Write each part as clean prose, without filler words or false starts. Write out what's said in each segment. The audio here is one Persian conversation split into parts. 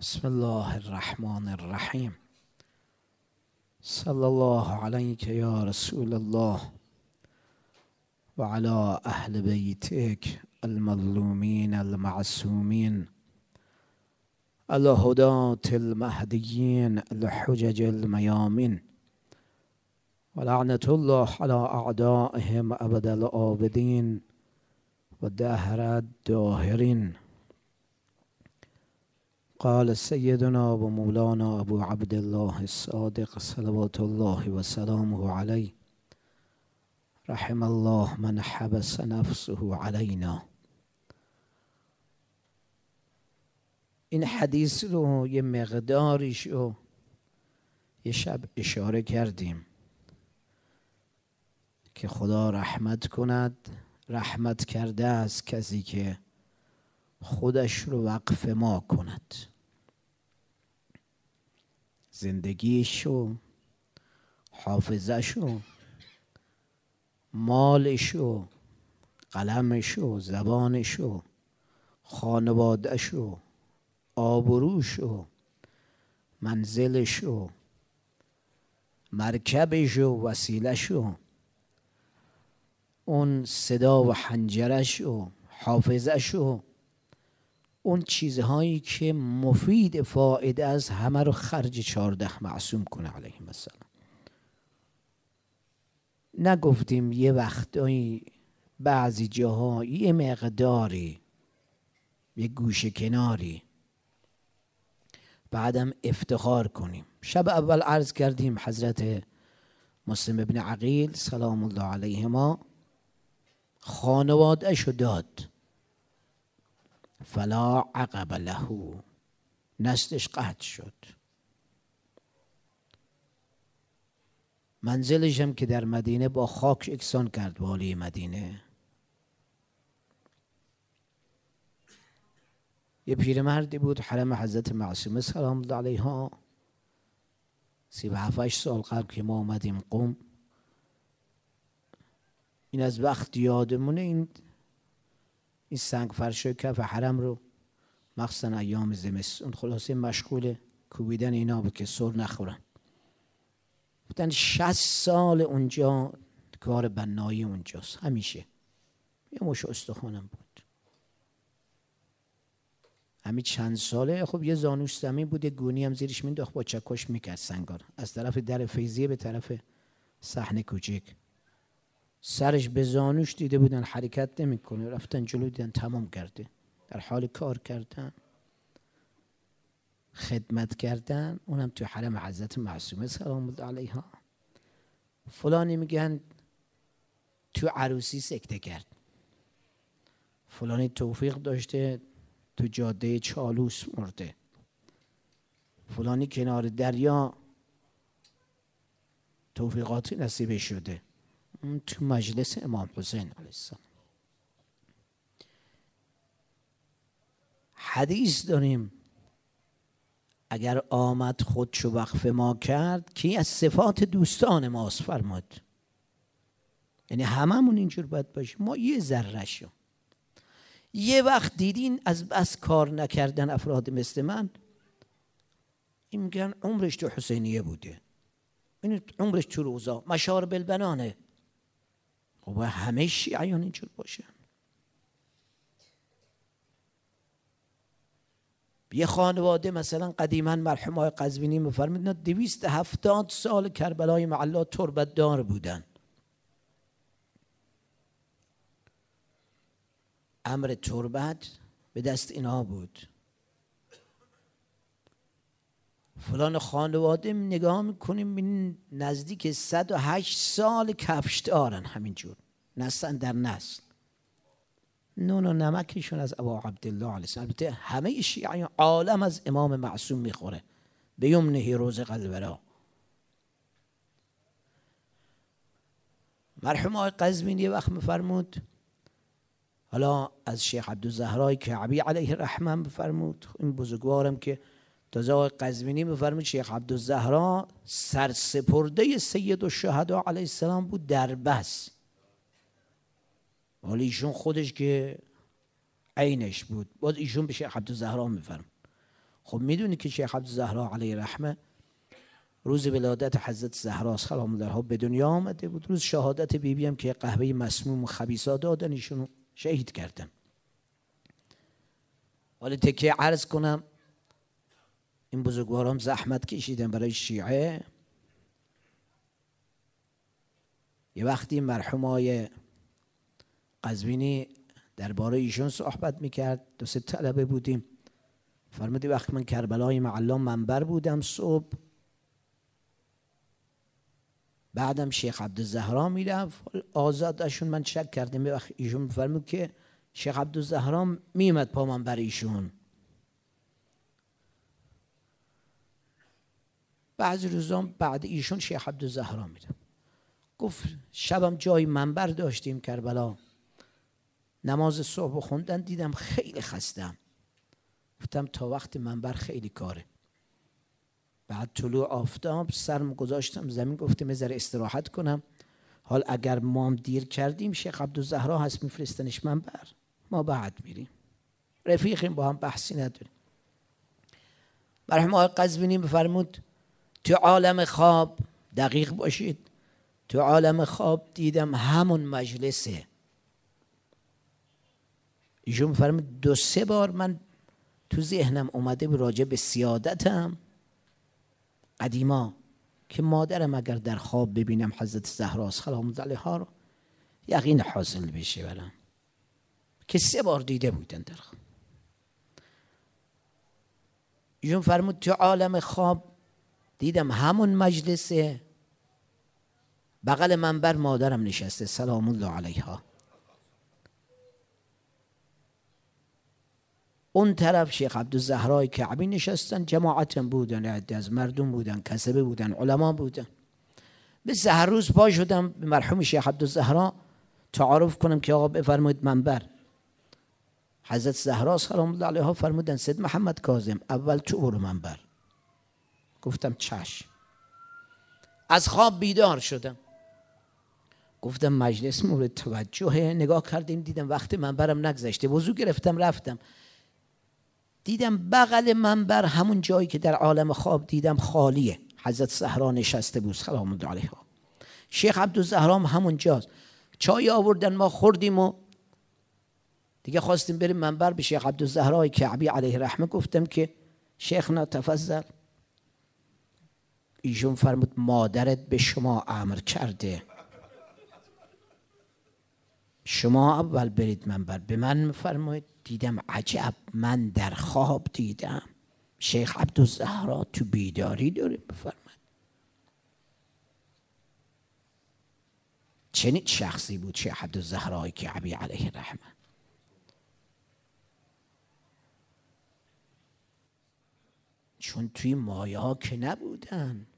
بسم الله الرحمن الرحیم. صلی الله علیک یا رسول الله و علی اهل بیتک المظلومین المعصومین الهداة المهدیین الحجج المیامین و لعنة الله علی اعدائهم ابد الآبدین و دهر الداهرین. قال سيدنا و مولانا ابو عبد الله الصادق صلوات الله و سلامه علیه رحم الله من حبس نفسه علینا. این حدیث رو یه مقداریش رو یه شب اشاره کردیم که خدا رحمت کند. رحمت کرده از کسی که خودش رو وقف ما کند، زندگیشو، حافظشو، مالشو، قلمشو، زبانشو، خانوادهشو، آبروشو، منزلشو، مرکبشو، وسیلشو، اون صدا و حنجرشو، حافظشو، اون چیزهایی که مفید فایده از همه رو خرج 14 معصوم کنه علیهم السلام. نگفتیم یه وقتایی بعضی جاها یه مقداری، یه گوشه کناری، بعدم افتخار کنیم. شب اول عرض کردیم حضرت مسلم ابن عقیل سلام الله علیهما خانواده‌شو داد، فلا عقب له، نسلش قطع شد. منزلش هم که در مدینه با خاک یکسان کرد والی مدینه. یه پیرمردی بود حرم حضرت معصومه سلام الله علیها، 37 سال قبل که ما آمدیم قم. این از وقت یادمونه این سنگ فرشای کف حرم رو مخصوصا ایام زمستون خلاصه مشغول کوبیدن اینا بود که سر نخورن. بودن 60 سال اونجا کار بنایی اونجاست، همیشه یه مش استخوانم بود. همین چند ساله خب یه زانوش زمین بود، یه گونی هم زیرش مینداخت با چکش میکرد سنگار از طرف در فیضیه به طرف صحن کوچک. سرش به زانوش دیده بودن حرکت نمیکنه، رفتن جلو دیدن تمام کرده، در حال کار کردن، خدمت کردن، اونم تو حرم حضرت معصومه سلام الله علیها. فلانی میگن تو عروسی سکته کرد، فلانی توفیق داشته تو جاده چالوس مرده، فلانی کنار دریا توفیقاتی نصیب شده، اون تو مجلس امام حسین علیه السلام. حدیث داریم اگر آمد خودشو وقف ما کرد کی از صفات دوستان ماست فرمود. یعنی هممون اینجور باید باشیم. ما یه ذره شو یه وقت دیدین از بس کار نکردن افراد مثل من، این میگن عمرش تو حسینیه بوده، این عمرش تو روزا مشار بالبنانه. خب همه شیعیان اینجور باشه. یه خانواده مثلا قدیما مرحوم آقای قزوینی میفرمایند 270 سال کربلای معلا تربت دار بودن. امر تربت به دست اینا بود. فلان خانواده نگاه میکنیم این نزدیک 108 سال کفش دارن، همینجور نسل در نسل. نون و نمکشون از ابا عبدالله علیه السلام. البته همه شیعیان عالم از امام معصوم میخوره به یمنه رزق الورا. مرحوم آقای قزوینی یه وقت میفرمود، حالا از شیخ عبدالزهرای کعبی علیه الرحمه میفرمود، این بزرگوارم که تازه آقای قزوینی میفرمود شیخ عبدالزهرا سرسپرده سید الشهدا علیه السلام بود در بس، ولی ایشون خودش که عینش بود، باز ایشون به شیخ عبدالزهرا میفرمود خب میدونی که شیخ عبدالزهرا علیه رحمه روز ولادت حضرت زهرا سلام الله علیها به دنیا آمده بود، روز شهادت بیبی هم که قهوه مسموم و خبیثا دادن ایشونو شهید کردن. حالا تکیه عرض کنم، این بزرگواران زحمت کشیدن برای شیعه. یه وقتی مرحوم آقای قزوینی درباره ایشون صحبت میکرد، 2-3 طلبه بودیم، فرمودی وقتی من کربلای معلا منبر بودم صبح، بعدم شیخ عبدالزهرا میرفت آزادشون، من شک کردم به وقت ایشون فرمود که شیخ عبدالزهرا میومد پا منبر ایشون. بعضی روزا بعد ایشون شیخ عبدالزهرا میره. گفت شبم جای منبر داشتیم کربلا، نماز صبح خوندن، دیدم خیلی خستم، گفتم تا وقت منبر خیلی کاره. بعد طلوع آفتاب سرم گذاشتم زمین، گفتم یه ذره استراحت کنم، حال اگر ما هم دیر کردیم شیخ عبدالزهرا هست میفرستنش منبر، ما بعد میریم، رفیقیم با هم بحثی نداریم. مرحوم آقای قزوینی بفرمود تو عالم خواب، دقیق باشید، تو عالم خواب دیدم همون مجلسه. ایشون فرمود 2-3 بار من تو ذهنم اومده بود راجع به سیادتم قدیما که مادرم اگر در خواب ببینم حضرت زهرا سلام الله علیها رو یقین حاصل بشه برام، که 3 بار دیده بودن در خواب. ایشون فرمود تو عالم خواب دیدم همون مجلسه، بغل منبر مادرم نشسته سلام الله علیها، اون طرف شیخ عبدالزهرای کعبی نشستن، جماعتم بودن، عده از مردم بودن، کسبه بودن، علما بودن. بس هر روز پا شدم به مرحوم شیخ عبدالزهرا تعارف کنم که آقا بفرمایید منبر. حضرت زهرا سلام الله علیها فرمودن سید محمد کاظم اول تو برو منبر. گفتم چشم. از خواب بیدار شدم، گفتم مجلس مورد توجهه، نگاه کردیم دیدم وقت منبرم نگذشته، وضو گرفتم رفتم، دیدم بغل منبر همون جایی که در عالم خواب دیدم خالیه، حضرت زهرا نشسته بود سلام الله علیها، شیخ عبدالزهرا همون جاست. چای آوردن ما خوردیم و دیگه خواستیم بریم منبر. به شیخ عبدالزهرا کعبی علیه رحمه گفتم که شیخنا تفضل. ایشون فرمود مادرت به شما امر کرده، شما اول برید منبر. به من میفرمایید. دیدم عجب، من در خواب دیدم شیخ عبدالزهرا تو بیداری داره. بفرمایید چنین شخصی بود شیخ عبدالزهرا کعبی علیه رحمه. چون توی مایه ها که نبودن،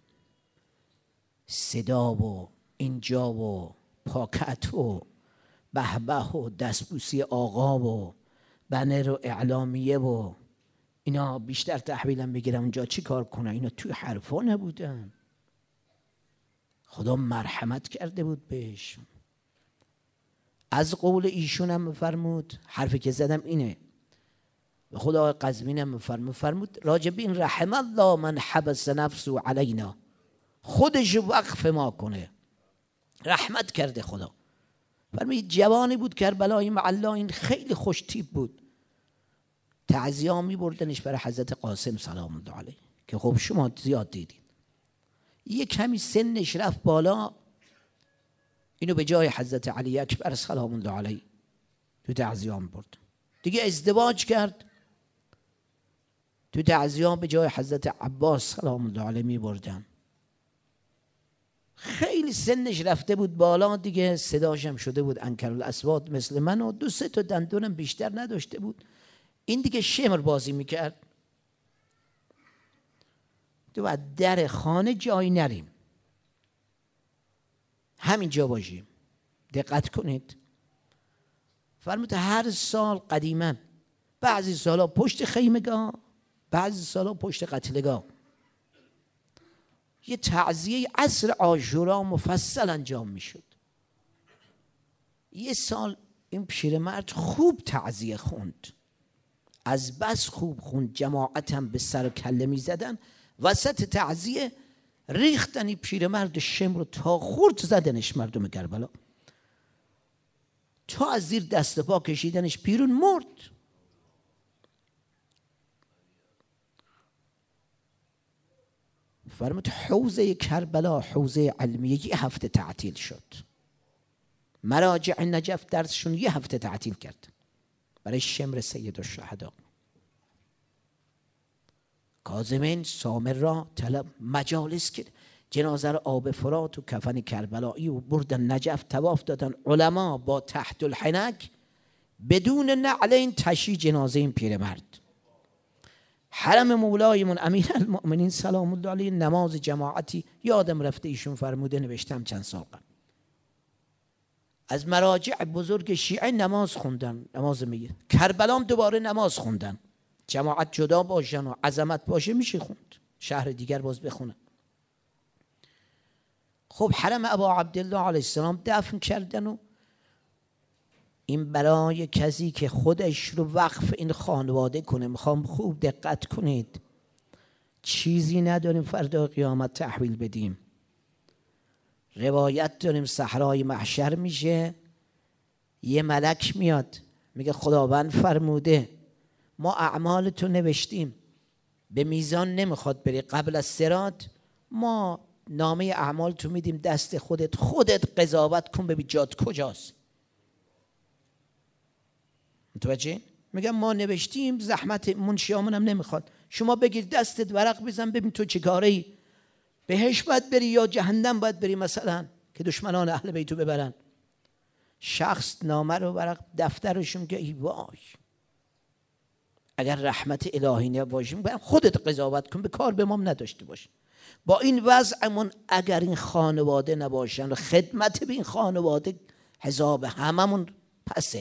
صدا و اینجا و پاکت و بهبه و دستبوسی آقا و بنر و اعلامیه و اینا بیشتر تحویلم بگیرم اونجا چی کار کنن، اینا توی حرفا نبودن. خدا مرحمت کرده بود بهش. از قول ایشون هم فرمود، حرفی که زدم اینه، به خدا قزوینی هم فرمود راجب این رحم الله من حبس نفسه علینا، خودش وقف ما کنه، رحمت کرده خدا. فرمید جوانی بود کربلای معلا، این خیلی خوش تیپ بود، تعزیه می بردنش برای حضرت قاسم سلام الله علیه که خب شما زیاد دیدید. یه کمی سنش رفت بالا، اینو به جای حضرت علی اکبر سلام الله علیه تو تعزیه می برد. دیگه ازدواج کرد، تو تعزیه به جای حضرت عباس سلام الله علیه می بردن. خیلی سنش رفته بود بالا دیگه، صداشم شده بود انکرالاصوات مثل من و 2-3 تا دندونم بیشتر نداشته بود. این دیگه شمر بازی میکرد. تو باید در خانه جای نریم، همین جا باشیم. دقت کنید. فرمود هر سال قدیما، بعضی سالا پشت خیمگاه، بعضی سالا پشت قتلگاه، یه تعزیه عصر عاشورا مفصل انجام میشد. یه سال این پیرمرد خوب تعزیه خوند، از بس خوب خوند، جماعتم به سر و کله می زدن. وسط تعزیه ریختنی پیرمرد شمر رو تا خورد زدنش مردم کربلا، تا از زیر دست پا کشیدنش بیرون مرد. فرمود حوزه کربلا حوزه علمیه 1 هفته تعطیل شد. مراجع نجف درسشون 1 هفته تعطیل کرد برای شمر سید الشهدا. کاظمین سامر را طلب مجالس کرد، جنازه را آب فرات و کفن کربلایی و بردن نجف، طواف دادن. علما با تحت الحنک بدون نعلین تشییع جنازه این پیرمرد. حرم مولایمون امیرالمؤمنین سلام الله علیه نماز جماعتی یادم رفته ایشون فرموده، نوشتم چند سال قبل، از مراجع بزرگ شیعه نماز خوندن، نماز میگه کربلام دوباره نماز خوندن. جماعت جدا باشن و عظمت باشه میشه خوند، شهر دیگر باز بخونن. خب حرم ابا عبدالله علیه السلام دفن کردن و این برای کسی که خودش رو وقف این خانواده کنه. میخوام خوب دقت کنید، چیزی نداریم فردا قیامت تحویل بدیم. روایت داریم صحرای محشر میشه، یه ملک میاد میگه خداوند فرموده ما اعمال تو نوشتیم، به میزان نمیخواد بری، قبل از صراط ما نامه اعمال تو میدیم دست خودت قضاوت کن ببین جات کجاست. متوجه؟ میگم ما نوشتیم، زحمت منشیامون هم نمیخواد، شما بگیر دستت ورق بزن ببین تو چه کاری، بهش باید بری یا جهنم باید بری مثلا که دشمنان اهل بیتو ببرن. شخص نامه رو ورق دفترشون که ای وای اگر رحمت الهی نباشیم خودت قضاوت کن، به کار به ما نداشته باش. با این وضعمون اگر این خانواده نباشن و خدمت به این خانواده حساب هممون پسه.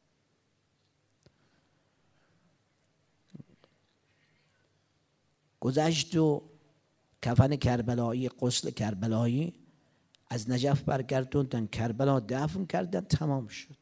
گذشت و کفن کربلایی، غسل کربلایی از نجف برگردوندن، کربلا دفن کردن، تمام شد.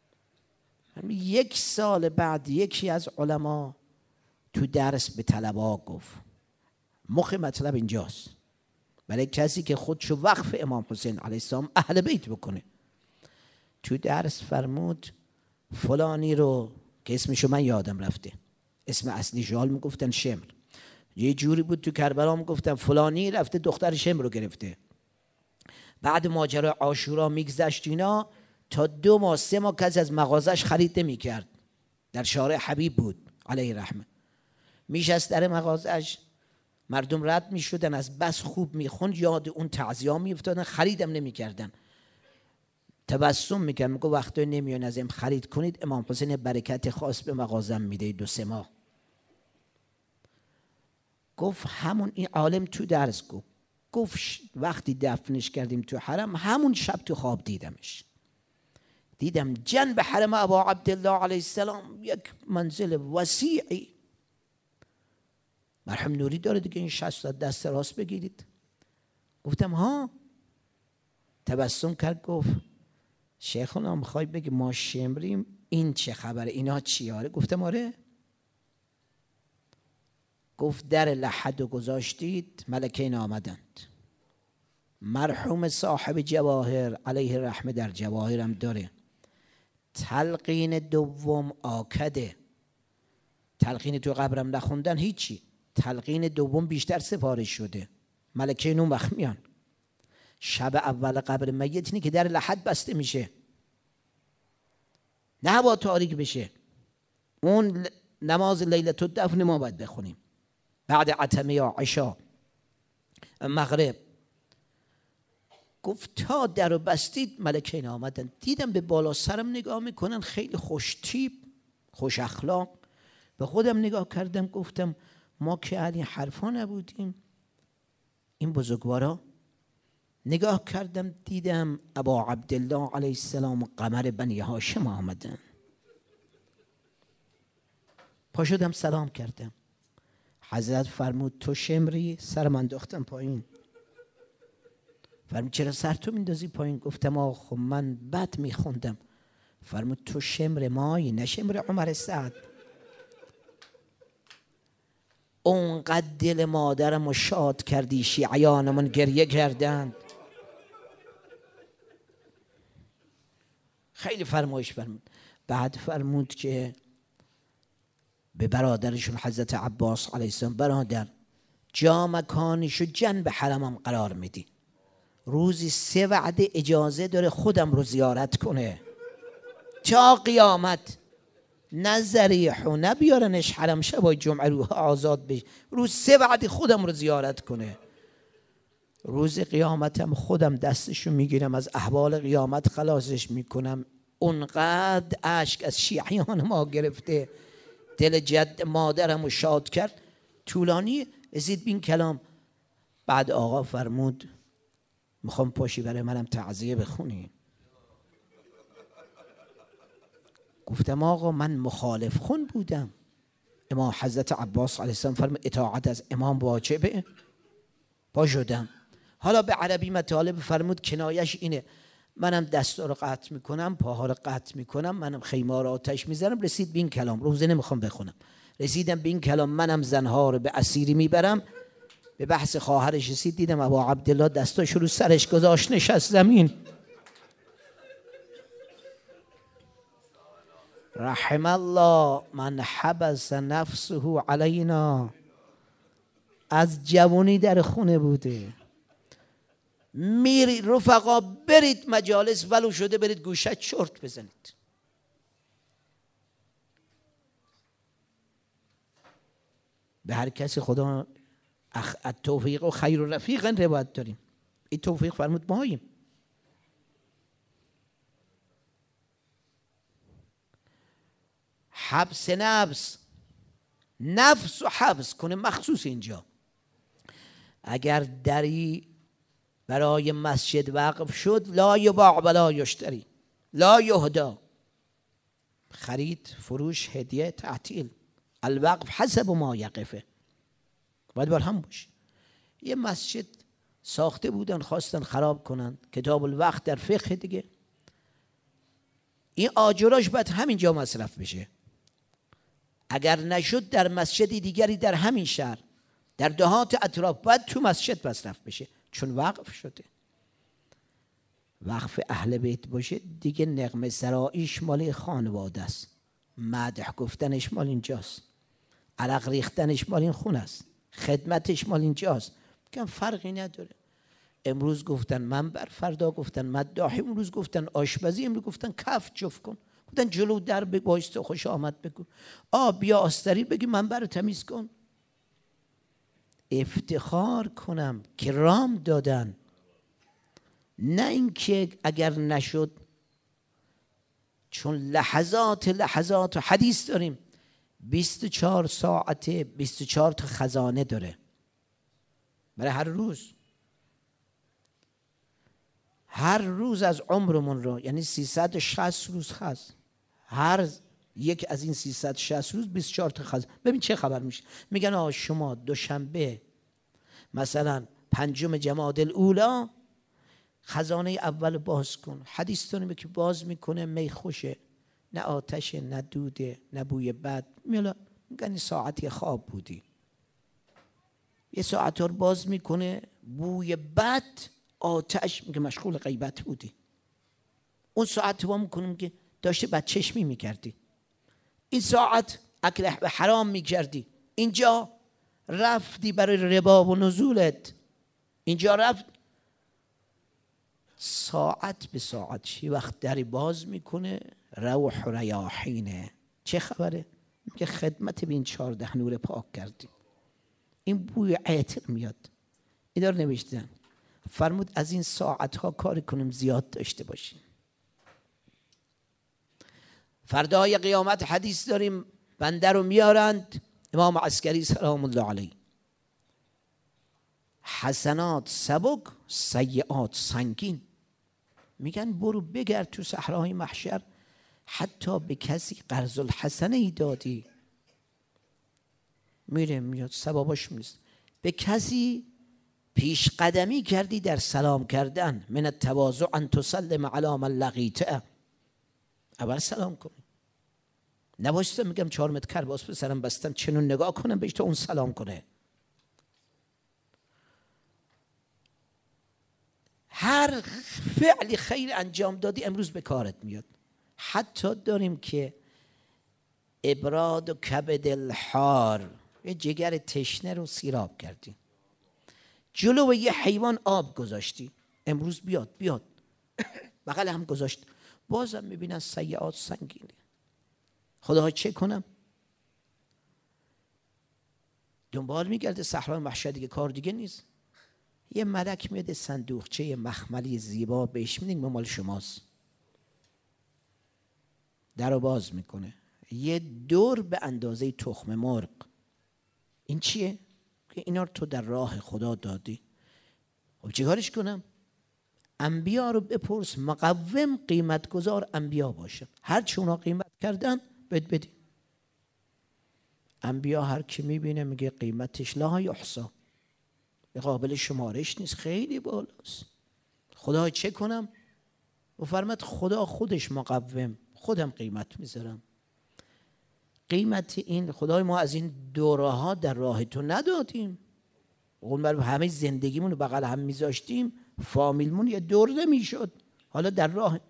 1 سال بعد یکی از علما تو درس به طلبا گفت، مخ مطلب اینجاست، برای کسی که خودشو وقف امام حسین علیه السلام اهل بیت بکنه، تو درس فرمود فلانی رو که اسمشو من یادم رفته، اسم اصلی جال میگفتن شمر، یه جوری بود تو کربلا میگفتن فلانی رفته دختر شمر رو گرفته. بعد ماجرا عاشورا میگذشت اینا، تا 2 ماه 3 ماه کسی از مغازش خرید نمیکرد، در شارع حبیب بود علیه رحمه، میشست در مغازش، مردم رد میشدن، از بس خوب میخوند یاد اون تعزیه میافتادن، خریدم نمیکردن. تبسم میکرد میگه وقتی نمیان از ام خرید کنید امام حسین برکت خاص به مغازم میده 2-3 ماه. گفت همون این عالم تو درس گفت وقتی دفنش کردیم تو حرم، همون شب تو خواب دیدم جنب حرم ابا عبدالله علیه السلام یک منزل وسیعی، مرحوم نوری داره دیگه این 60 دست راست بگیرید. گفتم ها. تبسم کرد گفت شیخونا میخوای بگی ما شمریم، این چه خبره، اینا چی؟ آره گفتم آره. گفت در لحد رو گذاشتید ملکین آمدند، مرحوم صاحب جواهر علیه رحمه در جواهرم داره، تلقین دوم آکده، تلقین تو قبرم نخوندن هیچی، تلقین دوم بیشتر سفارش شده، ملکین اون وقت میان. شب اول قبر میت اینه که در لحد بسته میشه، نه با تاریک بشه، اون نماز لیلة الدفن ما باید بخونیم بعد عتمه یا عشا مغرب. گفت تا در رو بستید ملکین آمدن، دیدم به بالا سرم نگاه میکنن، خیلی خوش تیپ خوش اخلاق. به خودم نگاه کردم گفتم ما که علی حرفا نبودیم، این بزرگوارا. نگاه کردم دیدم ابا عبدالله علیه السلام و قمر بنی هاشم آمدن. پا شدم سلام کردم. حضرت فرمود تو شمری؟ سرم انداختم پایین. فرمود چرا سر تو میندازی پایین؟ گفتم آخ من بد میخوندم. فرمود تو شمر مایی نه شمر عمر سعد. اونقدر دل مادرم رو شاد کردی، شیعیانمون گریه کردند. خیلی فرمایش فرمود. بعد فرمود که به برادرشون حضرت عباس علیه السلام، برادر جا مکانشو جنب حرمم قرار میدی، روزی 3 وعده اجازه داره خودم رو زیارت کنه تا قیامت، نه ذریح و نه بیارنش حرم شبای جمعه روح آزاد بشه، روز 3 وعده خودم رو زیارت کنه. روز قیامتم خودم دستشو میگیرم، از احوال قیامت خلاصش میکنم. اونقدر اشک از شیعیان ما گرفته، دل جد مادرم رو شاد کرد. طولانی رسید بین کلام. بعد آقا فرمود میخوام پاشی برای منم تعزیه بخونی. گفتم آقا من مخالف خون بودم. امام حضرت عباس علیه السلام فرمود اطاعت از امام واجبه. پا شدم. حالا به عربی مطالب فرمود کنایش اینه، منم دستا رو قطع میکنم، پاها رو قطع میکنم، منم خیمه رو آتش میزنم. رسید به این کلام، روزه نمیخوام بخونم. رسیدم به این کلام منم زنها رو به اسیری میبرم. به بحث خواهرش رسید، دیدم ابا عبدالله دستاش رو سرش گذاشت نشست زمین. رحم الله من حبس نفسه علینا. از جوانی در خونه بوده. میری رفقا برید مجالس ولو شده برید گوشه چرت بزنید. به هر کسی خدا التوفیق و خیر و رفیق روایت داریم. این توفیق فرمود ماییم. حبس نفس و حبس کنه، مخصوص اینجا. اگر دری برای مسجد وقف شد لا یباع ولا یشتری، لا یهدا، خرید فروش هدیه تعطیل، الوقف حسب ما یقفه، باید بر هم باشه. یه مسجد ساخته بودن خواستن خراب کنن، کتاب الوقت در فقه دیگه، این آجراش باید همینجا مصرف بشه. اگر نشد در مسجد دیگری در همین شهر در دهات اطراف باید تو مسجد مصرف بشه، چون وقف شده. وقف اهل بیت باشه دیگه نغمه سراییش مال خانواده است، مدح گفتنش مال اینجاست، عرق ریختنش مال این خونه است، خدمتش مال اینجاست. میگم فرقی نداره. امروز گفتن منبر، فردا گفتن مداحی، امروز گفتن آشپزی، امروز گفتن کف جفت کن، گفتن جلو در بایست خوش آمد بگو، بیا آستری بگی منبر رو تمیز کن. افتخار کنم که رام دادن، نه اینکه اگر نشد. چون لحظات و حدیث داریم 24 ساعته 24 تا خزانه داره برای هر روز از عمرمون رو، یعنی 360 روز هست، هر یک از این 360 روز 24 تا خزانه. ببین چه خبر میشه. میگن شما دوشنبه مثلا 5 جمادی الاولی خزانه اول باز کن. حدیث داریم که باز میکنه می خوشه، نه آتشه، نه دوده، نه بوی بد. میگن این ساعتی خواب بودی. یه ساعت رو باز میکنه بوی بد، آتش، میگه مشغول غیبت بودی. اون ساعت رو میکنیم که داشته بدچشمی میکردی. این ساعت اکل حرام میکردی. اینجا رفتی برای ربا و نزولت، اینجا رفت. ساعت به ساعت شی وقت دری باز میکنه روح و ریاحینه. چه خبره؟ میگه خدمت به این 14 نور پاک کردیم. این بوی عطر میاد. این دار نوشتن. فرمود از این ساعت ها کار کنیم زیاد داشته باشیم. فردای قیامت حدیث داریم بنده رو میارند امام عسکری سلام الله علیه، حسنات سبک سیئات سنگین. میگن برو بگرد تو صحرای محشر، حتی به کسی قرض الحسنه ای دادی، میره میاد ثوابش میرسه. به کسی پیش قدمی کردی در سلام کردن، من التواضع ان تسلم علی من لقیته، اول سلام کن. نباشتم میگم 4 متر کرباس به سرم بستن چنون نگاه کنم بهش تا اون سلام کنه. هر فعلی خیر انجام دادی امروز به کارت میاد. حتی داریم که ابراد و کبد الحار، یه جگر تشنه رو سیراب کردی، جلو یه حیوان آب گذاشتی، امروز بیاد بغل هم گذاشت، بازم میبینن سیئات سنگینه. خدا چه کنم؟ دنبال میگرده صحرای محشر، دیگه کار دیگه نیست. یه ملک میاد صندوقچه مخملی زیبا بهش میدین مال شماست، در رو باز میکنه، یه دور به اندازه تخم مرغ. این چیه؟ که اینا رو تو در راه خدا دادی. خب چیکارش کنم؟ انبیا رو بپرس، مقوم قیمت گذار انبیا باشه، هر چی اونا قیمت کردن بدی. انبیا هر کی میبینه میگه قیمتش لا یحصی، قابل شمارش نیست، خیلی بالاست. خدا چه کنم؟ و فرمود خدا خودش مقوم، خودم قیمت میذارم. قیمت این خدای ما از این دوره ها در راه تو ندادیم، اون بر همه زندگیمون رو بغل هم میذاشتیم، فامیلمون یه دور نمیشد، حالا در راه.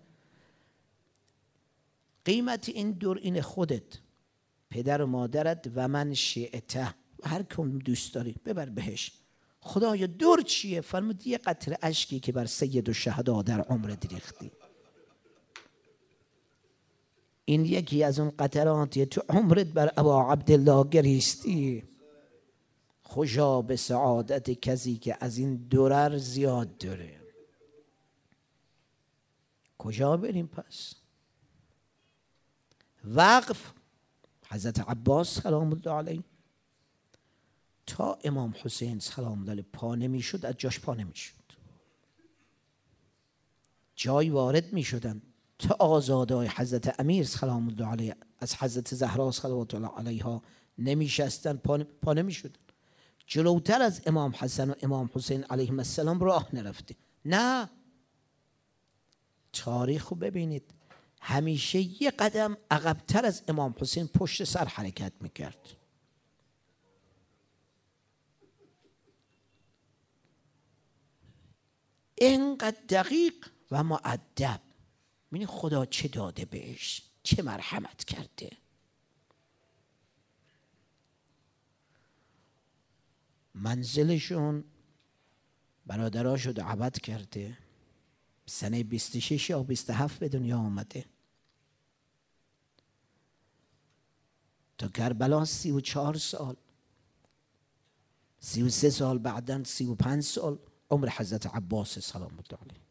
قیمت این دور این خودت، پدر و مادرت و من شیعته، هر کم دوست داری ببر بهش. خدایا دور چیه؟ فرمود یه قطره اشکی که بر سید الشهدا در عمرت ریختی، این یکی از اون قطراتی تو عمرت بر ابا عبدالله گریستی. خوشا به سعادت کسی که از این درر زیاد داره. کجا بریم پس؟ وقف حضرت عباس سلام الله علیه تا امام حسین سلام الله علیه پا نمیشد، از جاش پا نمیشد، جای وارد میشدن تا آزادای حضرت امیر سلام الله علیه از حضرت زهرا صلوات الله علیها نمیشستن، پا نمیشدن. جلوتر از امام حسن و امام حسین علیهم السلام راه نرفته. نه، تاریخ رو ببینید، همیشه یه قدم عقبتر از امام حسین پشت سر حرکت میکرد. اینقدر دقیق و مؤدب. ببین خدا چه داده بهش، چه مرحمت کرده. منزلشون برادراشو دعوت کرده، سنه 26 یا 27 به دنیا آمده، تا کربلا 34 سال، 33 سال بعدن 35 سال عمر حضرت عباس سلام الله علیه.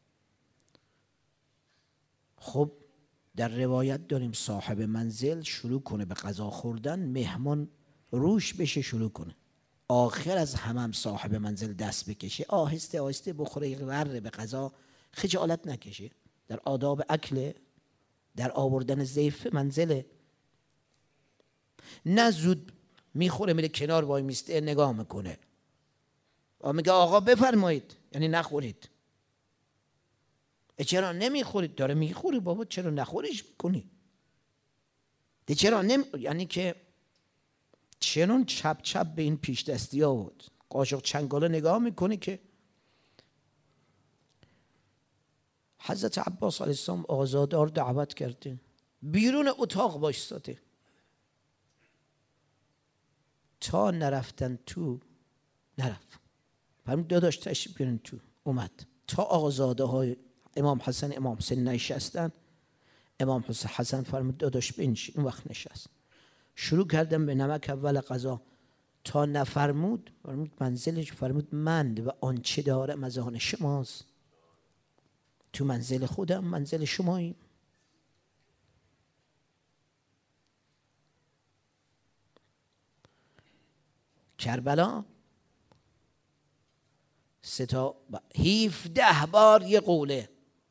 خب در روایت داریم صاحب منزل شروع کنه به غذا خوردن، مهمان روش بشه شروع کنه، آخر از هم صاحب منزل دست بکشه، آهسته آهسته بخوره، غره به غذا، خجالت نکشه، در آداب اکل، در آوردن ضیف منزله. نه زود میخوره میره کنار وای میسته نگاه میکنه و میگه آقا بفرمایید، یعنی نخورید. چرا نمیخورید؟ داره میخوری بابا، چرا نخورش میکنی؟ چرا یعنی که چنون چپ چپ به این پیش دستی ها بود، قاشق چنگاله نگاه میکنی که حضرت عباس علیه السلام آزادار دعوت کرده، بیرون اتاق بایستاده، تا نرفتن تو نرفت. فرمود داداش تشریف بیارین تو، اومد تا آزاده های امام حسن امام حسین نشستن، امام حسن فرمود داداش بنش، این وقت نشست، شروع کردم به نمک اول غذا، تا نفرمود فرمود منزلش، فرمود من و آنچه دارم از آن شماست، تو منزل خودم منزل شماییم. کربلا 17 بار یه قوله،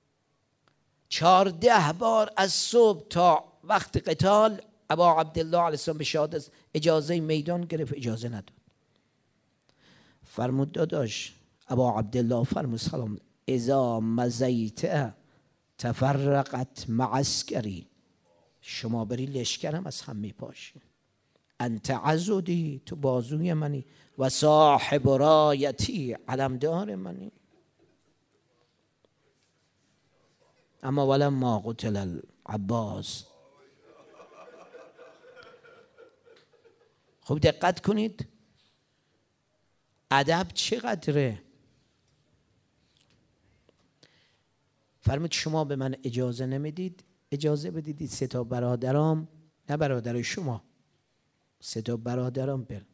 14 بار از صبح تا وقت قتال ابا عبدالله علیه السلام به شهادت اجازه میدان گرفت، اجازه نداد. فرمود داداش ابا عبدالله فرمود سلام اذا مزیت تفرقت معسکری، شما بری لشکرم از هم میپاشی. انت عضدی، تو بازوی منی، و صاحب رایتی، علمدار منی. اما ولما قتل العباس. خب دقت کنید ادب چقدره. فرمود شما به من اجازه نمیدید، اجازه بدید 3 تا برادرام، نه برادر شما، 3 تا برادرام بر.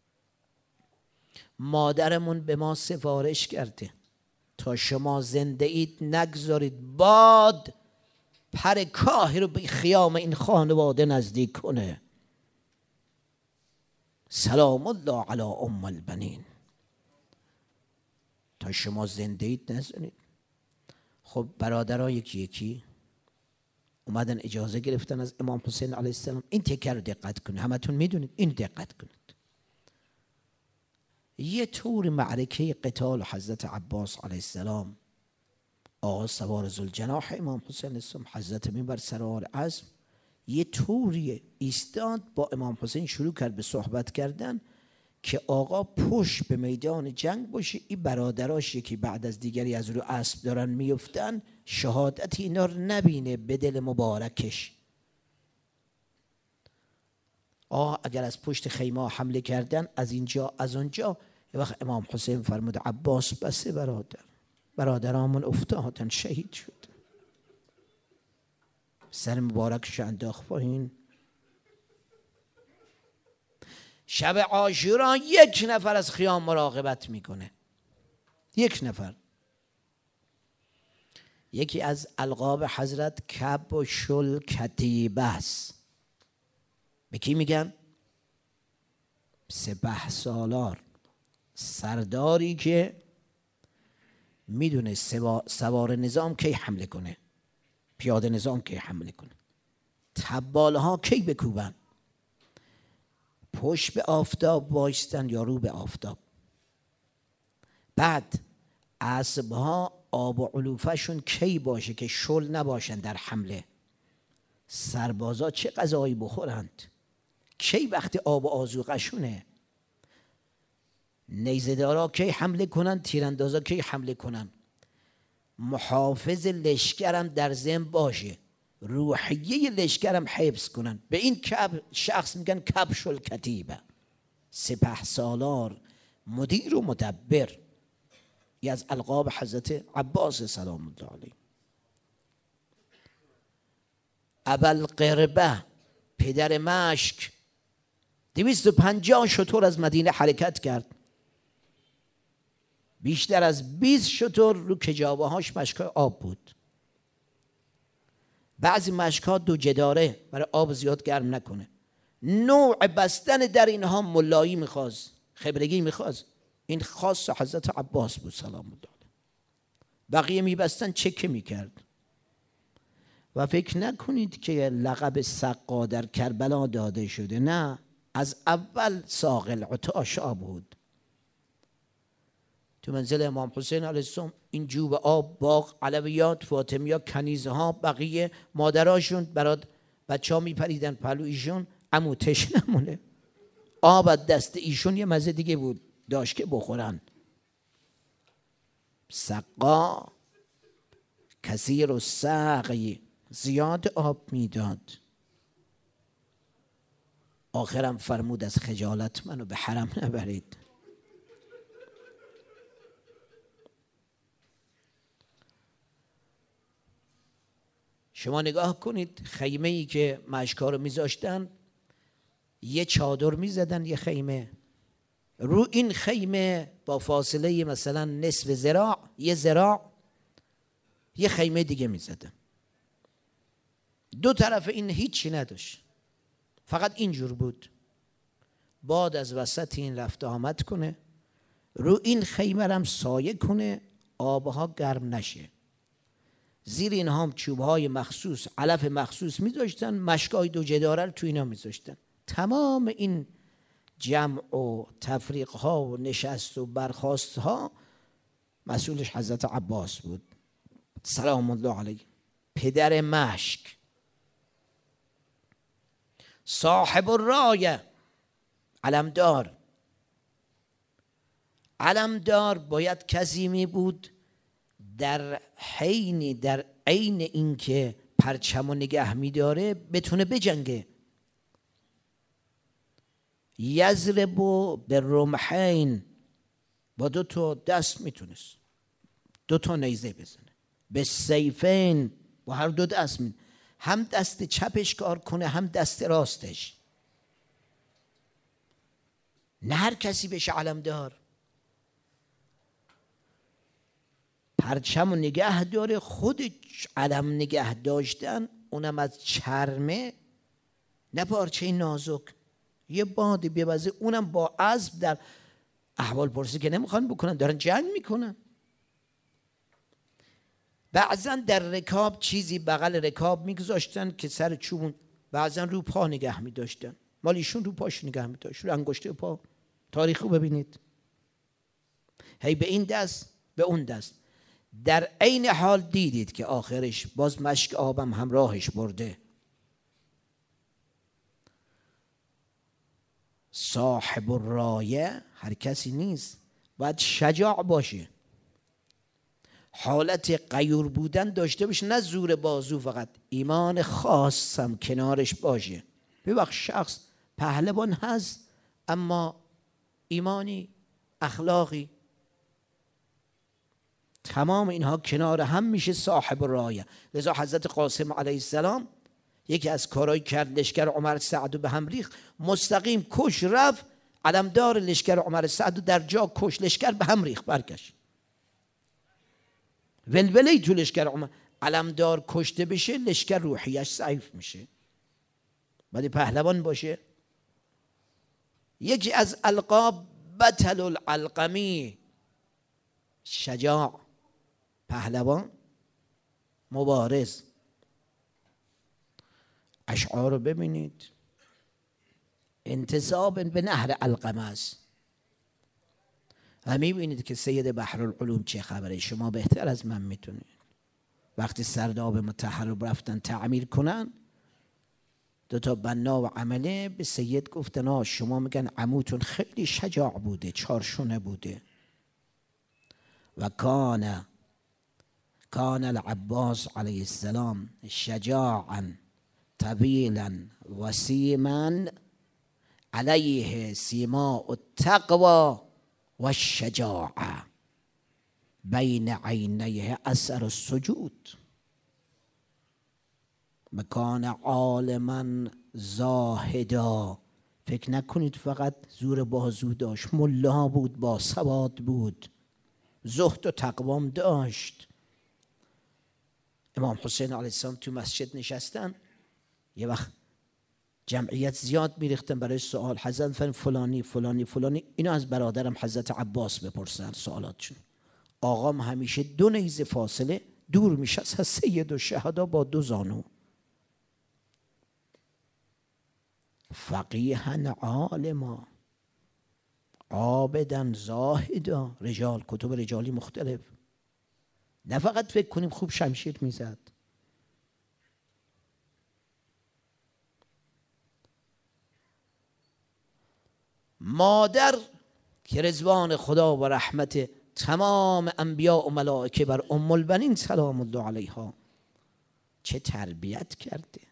مادرمون به ما سفارش کرده تا شما زنده اید نگذارید باد پر کاهی رو به خیام این خانواده نزدیک کنه. سلام الله علی ام البنین. تا شما زنده اید نزنید. خب برادرها یکی یکی اومدن اجازه گرفتن از امام حسین علیه السلام. این تکه رو دقت کنید، همتون میدونید، این دقت کنید. یه طور معرکه قتال حضرت عباس علیه السلام، آقا سوار ذوالجناح امام حسین السلام، حضرت منبر سرار عزم، یه طوری ایستاد با امام حسین شروع کرد به صحبت کردن که آقا پشت به میدان جنگ باشه، این برادراش یکی بعد از دیگری از رو اسب دارن میفتن، شهادت اینا رو نبینه به دل مبارکش. اگر از پشت خیمه حمله کردن از اینجا از اونجا، یه وقت امام حسین فرمود عباس بسه برادرامون افتادن، شهید شد. سر مبارکش انداخت پایین. شب عاشورا 1 نفر از خیام مراقبت میکنه، 1 نفر. یکی از القاب حضرت کبش الکتیبه است. به کی میگن؟ سپهسالار، سرداری که میدونه سوار نظام کی حمله کنه، پیاده نظام کی حمله کنه، تبالها کی بکوبن، پشت به آفتاب وایستن یا رو به آفتاب. بعد اسبها آب و علوفشون کی باشه که شل نباشن در حمله. سربازا چه غذایی بخورند، کی وقت آب و آذوقه‌شونه. نیزه‌دارا کی حمله کنن، تیراندازا کی حمله کنن. محافظ لشکرم در ذهن باشه، روحیه لشکرم حفظ کنن. به این شخص میگن کبش الکتیبه، سپهسالار، مدیر و مدبر. یه از القاب حضرت عباس سلام الله علیه. ابوالقربه، پدر مشک، 250 شتر از مدینه حرکت کرد. بیشتر از 20 شتر رو کجاوه هاش مشکای آب بود. بعضی مشکا 2 جداره برای آب زیاد گرم نکنه. نوع بستن در اینها ملایی میخواست، خبرگی میخواست. این خاص حضرت عباس بود سلام الله علیه. بقیه میبستن چکه میکرد. و فکر نکنید که لقب سقا در کربلا داده شده، نه، از اول ساق العطاشا بود. تو منزل امام حسین علیه السلام این جوب آب، باغ، علویات، فاطمیات، کنیزه ها، بقیه مادراشون برات بچه ها میپریدن پلو ایشون، عمو تشنه نمونه. آب از دست ایشون یه مزه دیگه بود، داشت که بخورن. سقا کثیر السقی، زیاد آب میداد. آخرم فرمود از خجالت منو به حرم نبرید. شما نگاه کنید خیمه ای که مشکا رو میذاشتن، یه چادر میزدن، یه خیمه رو این خیمه با فاصله مثلا نصف ذراع، یه ذراع یه خیمه دیگه میزدن. 2 طرف این هیچی نداشت، فقط اینجور بود. باد از وسط این رفت آمد کنه، رو این خیمه هم سایه کنه، آبها گرم نشه. زیر این هم چوبهای مخصوص، علف مخصوص میذاشتن، مشکای 2 جداره رو تو اینا میذاشتن. تمام این جمع و تفریق ها و نشست و برخاست ها مسئولش حضرت عباس بود سلام الله علیه، پدر مشک. صاحب الرایه، علمدار. علمدار باید کسی می بود در عین اینکه پرچم و نگه می‌داره بتونه بجنگه. یضرب بالرمحین، با 2 تا دست میتونست 2 تا نیزه بزنه. بالسیفین، با هر 2 دست هم دست چپش کار کنه هم دست راستش. نه هر کسی بشه علمدار. پرچم و نگه داره. خود علم نگه داشتن اونم از چرمه، نه پارچه نازک، یه بادی ببازه، اونم با اسب. در احوال پرسی که نمیخوان بکنن، دارن جنگ میکنن. بعضا در رکاب چیزی بغل رکاب میگذاشتن که سر چوبون، بعضا رو پا نگه میداشتن. مال ایشون رو پاش نگه میداشت، رو انگشته پا. تاریخو ببینید، هی به این دست به اون دست. در عین حال دیدید که آخرش باز مشک آبم همراهش برده. صاحب الرایه هر کسی نیست، باید شجاع باشه، حالت غیور بودن داشته باشه، نه زور بازو فقط، ایمان خاص هم کنارش باشه. ببخش شخص پهلوان هست اما ایمانی، اخلاقی، تمام اینها کنار هم میشه صاحب الرایه. لذا حضرت قاسم علیه السلام یکی از کارهایی کرد، لشکر عمر سعد به هم ریخت، مستقیم کش رفت، علمدار لشکر عمر سعد در جا کش، لشکر به هم ریخت، برگشت. ولوله تو لشکر عمر، علمدار کشته بشه لشکر روحیش ضعیف میشه، باید پهلوان باشه. یکی از القاب بطل العلقمی، شجاع، پهلوان، مبارز. اشعار رو ببینید، انتساب به نهر علقمه است. و میبینید که سید بحرالعلوم چه خبره، شما بهتر از من میتونید. وقتی سرداب مطهر رفتن تعمیر کنن، 2 تا بنا و عمله به سید گفتن شما میگن عموتون خیلی شجاع بوده، 4 شونه بوده. و کان العباس علیه السلام شجاعا طویلا وسیما علیه سیماء التقوی و الشجاعه بین عینیه اثر السجود. مکان عالما زاهدا، فکر نکنید فقط زور بازو داشت، ملا بود، با سواد بود، زهد و تقوام داشت. امام حسین علیه السلام تو مسجد نشستن، یه وقت جمعیت زیاد میریختن برای سوال، حضرت فلانی فلانی فلانی، اینو از برادرم حضرت عباس بپرسن سوالاتشون. آقام همیشه 2 نیزه فاصله دور میشه از سید الشهدا با 2 زانو. فقیها عالما عابدا زاهدا، رجال، کتب رجالی مختلف. نه فقط فکر کنیم خوب شمشیر میزد. مادر که رضوان خدا و رحمت تمام انبیاء و ملائکه بر ام البنین سلام الله علیها چه تربیت کرده.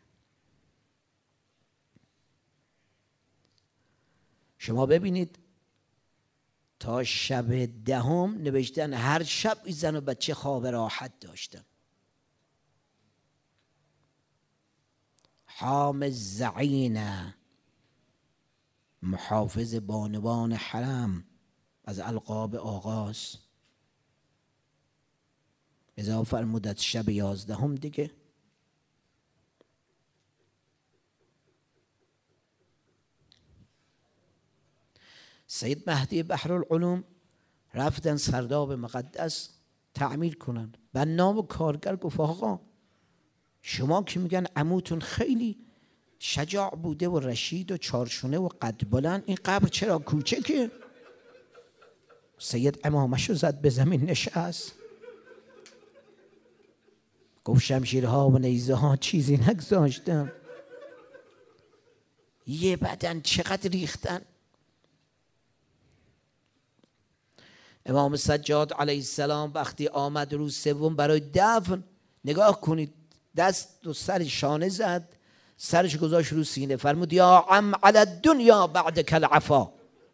شما ببینید تا شب 10 نوشتن هر شب این زن و بچه خواب راحت داشتن. حام زعین، محافظ بانوان حرم، از القاب آغاز. اذا فرمودت شب 11 دیگه. سید مهدی بحرالعلوم رفتن سرداب مقدس تعمیر کنن. بنا و کارگر گفت آقا شما که میگن عموتون خیلی شجاع بوده و رشید و 4 شونه و قد بلند، این قبر چرا کوچکه؟ سید امامشو زد به زمین نشست، گفت شمشیرها و نیزه ها چیزی نگذاشتم، یه بدن چقدر ریختن. امام سجاد علیه السلام وقتی آمد روز سوم برای دفن، نگاه کنید، دست و سر شانه زد، سرش گذاشت رو سینه، فرمود یا عم علی الدنیا بعدک العفا.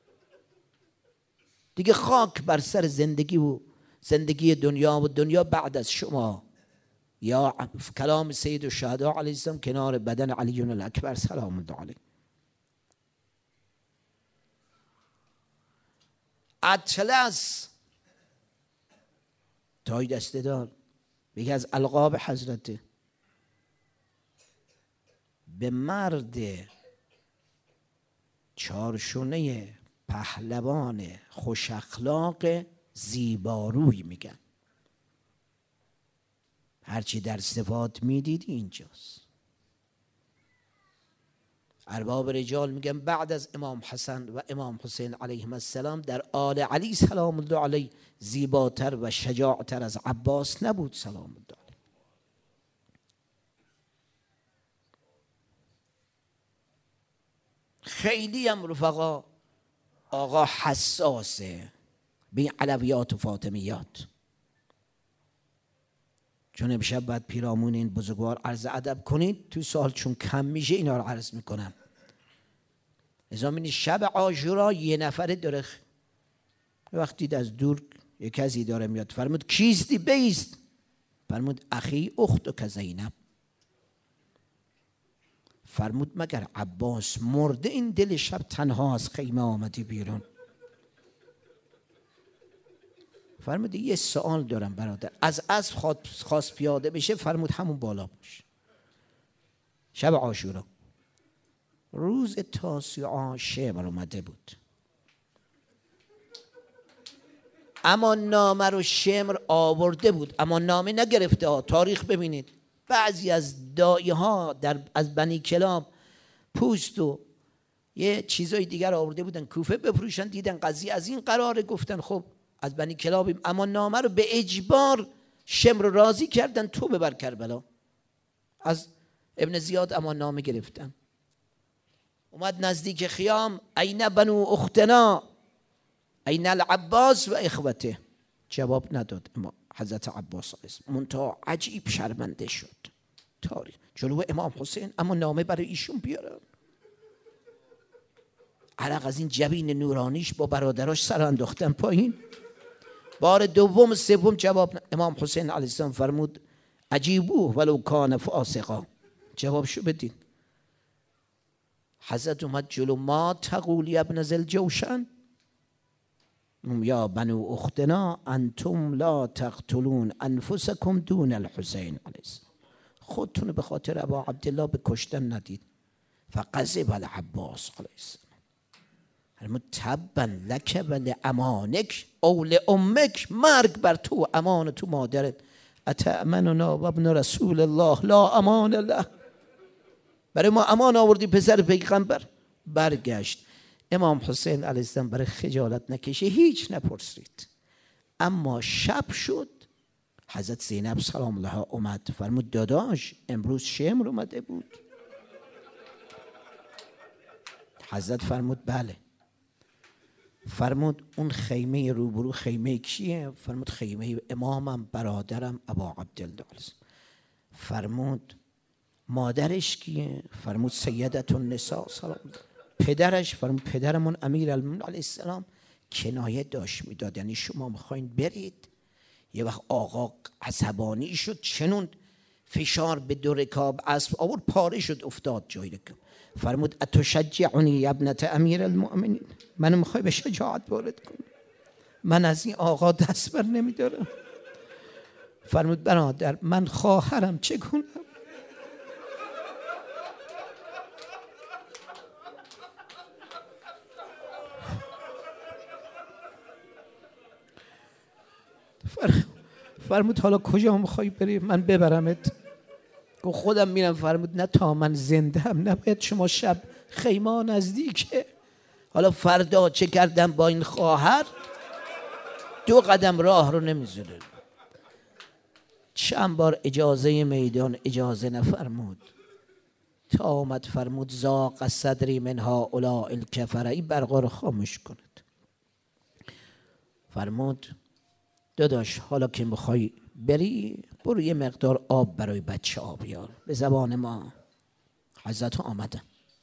دیگه خاک بر سر زندگی دنیا و دنیا بعد از شما. یا کلام سید الشهدا علیه السلام کنار بدن علی الاکبر سلام الله علیه. اطلس تای دسته دار، یکی از القاب حضرته، به مرد چارشونه پهلوان خوش اخلاق زیباروی میگن. هرچی در صفات میدید اینجاست. ارباب رجال میگن بعد از امام حسن و امام حسین علیهم السلام در آل علی سلام الله علیه زیباتر و شجاعتر از عباس نبود سلام الله علیه. خیلی هم رفقا آقا حساسه به این علویات و فاطمیات. چون امشب باید پیرامون این بزرگوار عرض ادب کنید، تو سال چون کم میشه اینا رو عرض میکنم. ازامین شب عاشورا یه نفره داره، وقتی از دور یک کسی داره میاد، فرمود کیستی؟ بیست. فرمود اخی اخت که زینب. فرمود مگر عباس مرده این دل شب تنها از خیمه آمدی بیرون؟ فرمود یه سوال دارم برادر. از خواست پیاده بشه، فرمود همون بالا باش. شب عاشورا روز تاسوعا شمر اومده بود، اما نامه رو شمر آورده بود، اما نامه نگرفته ها. تاریخ ببینید، بعضی از داعی ها از بنی کلاب پوست و یه چیزای دیگر آورده بودن کوفه بفروشن، دیدن قضیه از این قراره، گفتن خب از بنی کلابیم، اما نامه رو به اجبار شمر رو راضی کردن تو ببر کربلا. از ابن زیاد اما نامه گرفتن، اومد نزدیک خیام، این بنو اختنا، این العباس و اخوته. جواب نداد اما حضرت عباس منتها عجیب شرمنده شد. تاریخ جلو امام حسین اما نامه برای ایشون بیارن. عرق از این جبین نورانیش با برادراش سر انداختن پایین. بار دوم سوم جواب امام حسین علیه السلام فرمود عجیبوه ولو کان فاسقا. جوابشو بدین. حضرت اومد جلو، ما تقولی ابن ذی الجوشن یا بنو اختنا انتم لا تقتلون انفسکم دون الحسین علیه السلام. خودتون به خاطر ابا عبدالله به کشتن ندید. فغضب العباس علیه السلام. فرمود تبا لک و لامانک او لامک، مرگ بر تو، امان تو مادرت. اتأمننا و ابن رسول الله لا امان له. برای ما امان آوردی پسر پیغمبر. برگشت. امام حسین علیه السلام برای خجالت نکشه هیچ نپرسید. اما شب شد، حضرت زینب سلام الله اومد، فرمود داداش امروز شمر اومده بود؟ حضرت فرمود بله. فرمود اون خیمه روبرو خیمه کیه؟ فرمود خیمه امامم برادرم ابا عبدالله. فرمود مادرش کیه؟ فرمود سیدت النساء سلام الله. پدرش؟ فرمود پدرمون امیرالمومنین علیه السلام. کنایه داشت میداد، یعنی شما میخواین برید. یه وقت آقا عصبانی شد، چنون فشار به دو رکاب اسب آورد، پاره شد افتاد جای رکاب. فرمود اتشجعنی ابنت امیرالمومنین، منو میخوای به شجاعت وارد کنی؟ من از این آقا دست بر نمیدارم. فرمود برادر من خواهرم چگونه؟ فرمود حالا کجا میخوای بری من ببرمت؟ گفت خودم میرم. فرمود نه تا من زنده هم نباید شما شب خیمه نزدیکه. حالا فردا چه کردم با این خواهر؟ 2 قدم راه رو نمیذاره. چند بار اجازه میدان اجازه نفرمود. تا آمد فرمود زاق صدری منها اولاء الکفره، این برقا رو خاموش کند. فرمود داداش حالا که میخوای بری برو یه مقدار آب برای بچه ها بیار. به زبان ما حضرت آمدن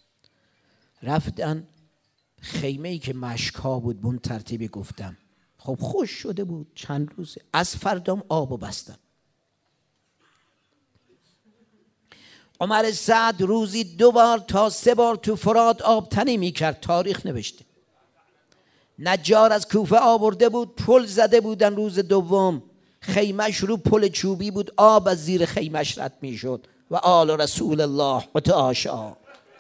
رفتن خیمه‌ای که مشکا بود بون ترتیبی گفتم. خب خوش شده بود چند روزه، از فردام آبو بستن. عمر سعد روزی 2 بار تا 3 بار تو فرات آب تنی میکرد، تاریخ نوشته. نجار از کوفه آورده بود، پل زده بودن روز دوم، خیمش رو پل چوبی بود، آب از زیر خیمش رد میشد و آل رسول الله متعاشا.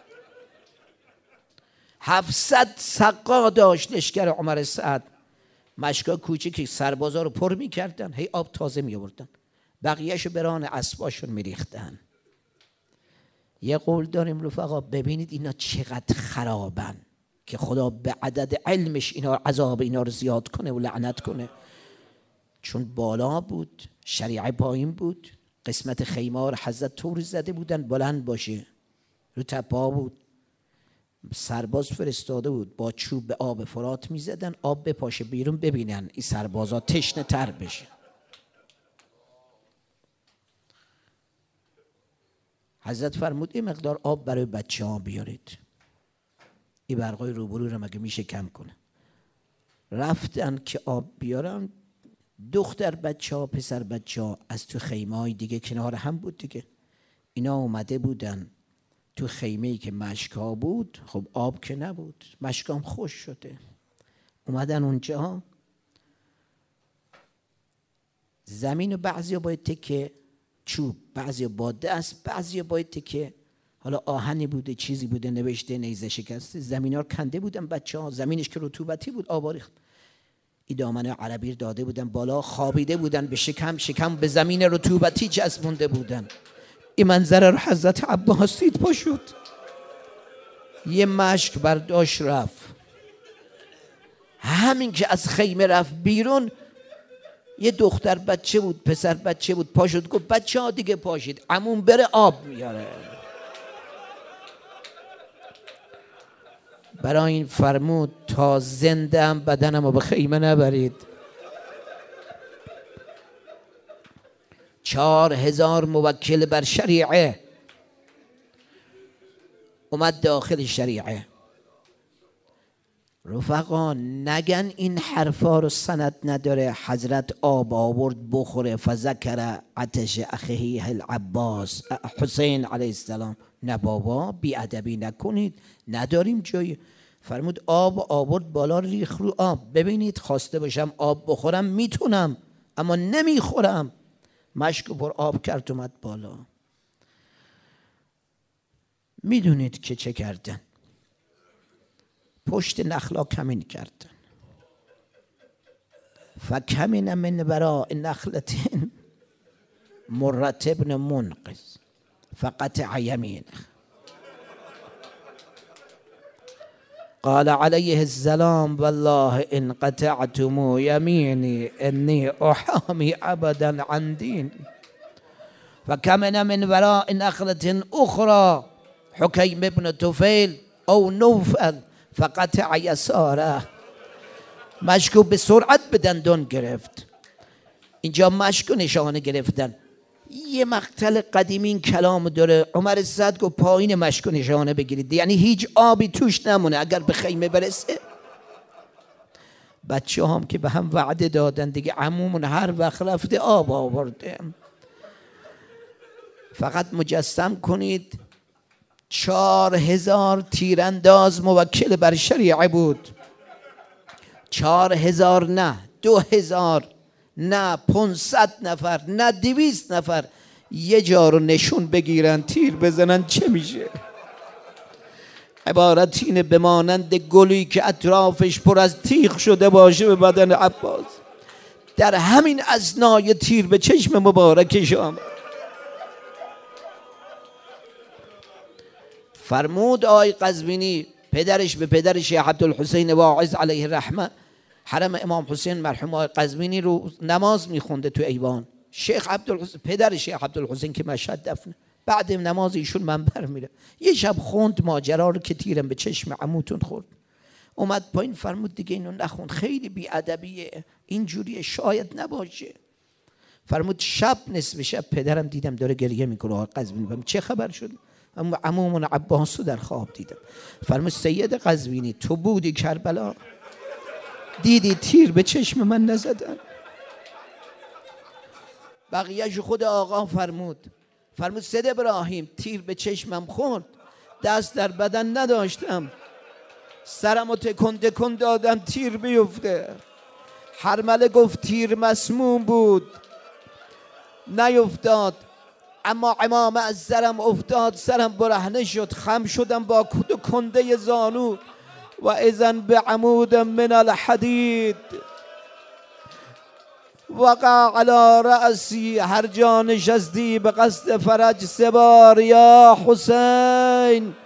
700 سقا داشت لشکر عمر سعد، مشکا کوچیکی سربازا رو پر میکردن، هی آب تازه میآوردن، بقیهشو بران اسباشون میریختن. یه قول داریم رفقا، ببینید اینا چقدر خرابن که خدا به عدد علمش اینا عذاب اینا رو زیاد کنه و لعنت کنه. چون بالا بود، شریعه پایین بود، قسمت خیمار حضرت طور زده بودن بلند باشه، رو تپا بود، سرباز فرستاده بود با چوب به آب فرات میزدن آب بپاشه بیرون، ببینن این سربازا تشنه تر بشه. حضرت فرمود این مقدار آب برای بچه ها بیارید، این برقای روبرو رو مگه میشه کم کنه. رفتن که آب بیارن، دختر بچه ها پسر بچه ها از تو خیمه های دیگه کنار هم بود دیگه، اینا اومده بودن تو خیمه‌ای که مشکا بود. خب آب که نبود، مشکام خوش شده، اومدن اونجا زمین و بعضی باید تکه چوب، بعضی با دست، بعضی باید تکه حالا آهنی بوده چیزی بوده نوشته نیزه شکسته، زمین ها رو کنده بودن بچه ها، زمینش که رطوبتی بود آب ریخت. این دامن عربی رو داده بودن بالا، خوابیده بودن به شکم، شکم به زمین رطوبتی چسبونده بودن. این منظره رو حضرت عباس دید پا شد، یه مشک برداشت رفت. همین که از خیمه رفت بیرون یه دختر بچه بود پسر بچه بود، پا شد گفت بچه ها دیگه پاشید عموم بره آب میاره. برای این فرمود تا زنده هم بدنم رو به خیمه نبرید. 4000 موکل بر شریعه اومد داخل شریعه. رفقا نگن این حرفا رو سند نداره. حضرت آب آورد بخوره، فذکر عطش اخیه العباس حسین علیه السلام. نه بابا بی ادبی نکنید، نداریم جایی. فرمود آب آورد بالا، ریخ رو آب. ببینید خواسته باشم آب بخورم میتونم اما نمیخورم. مشک پر آب کرد اومد بالا. میدونید که چه کردن؟ پشت نخلا کمین کردن. فکمن من وراء نخلة مرة بن منقذ فقطع یمینه. قال علیه السلام والله ان قطعتم یمینی انی احامی ابدا عن دینی. فکمن من وراء نخلة اخرى حکیم ابن طفیل او نوفل فقطع یساره. مشکو به سرعت به دندان گرفت. اینجا مشکو نشانه گرفتن. یه مقتل قدیمی این کلام داره، عمر سعد گفت پایین مشکو نشانه بگیرید، یعنی هیچ آبی توش نمونه اگر به خیمه برسه. بچه هم که به هم وعده دادن دیگه، عمومون هر وقت رفته آب آورده. فقط مجسم کنید 4000 تیرانداز موکل بر شریعه بود. 4000 نه 2000 نه 500 نفر نه 200 نفر یه جا رو نشون بگیرن تیر بزنن چه میشه؟ عبارت اینه بمانند گلی که اطرافش پر از تیغ شده باشه به بدن عباس. در همین اثنای تیر به چشم مبارکش آمد. فرمود آقای قزوینی پدرش به پدر شیخ عبدالحسین واعظ علیه الرحمه، حرم امام حسین مرحوم آقای قزوینی رو نماز میخونده تو ایوان. شیخ عبدالحسین پدر شیخ عبدالحسین که مشهد دفنه، بعد نماز ایشون منبر میره. یه شب خوند ماجرا رو که تیرم به چشم عموتون خورد. اومد پایین فرمود دیگه اینو نخوند، خیلی بی‌ادبیه، اینجوریه، شاید نباشه. فرمود شب نصف شب پدرم دیدم داره گریه میکنه. آقا قزوینی چه خبر شد؟ عمومون عباس رو در خواب دیدم. فرمود سید قزوینی تو بودی کربلا؟ دیدی تیر به چشم من نزدن؟ بقیهش خود آقا فرمود سید ابراهیم تیر به چشمم خورد، دست در بدن نداشتم، سرمو تکون دادم تیر بیفته. هرمله گفت تیر مسموم بود نیفتاد، اما امامه از سرم افتاد، سرم برهنه شد، خم شدم با کنده زانو و اذن به عمود من الحدید وقع علی رأسی. هر جا نشستی به قصد فرج 3 بار یا حسین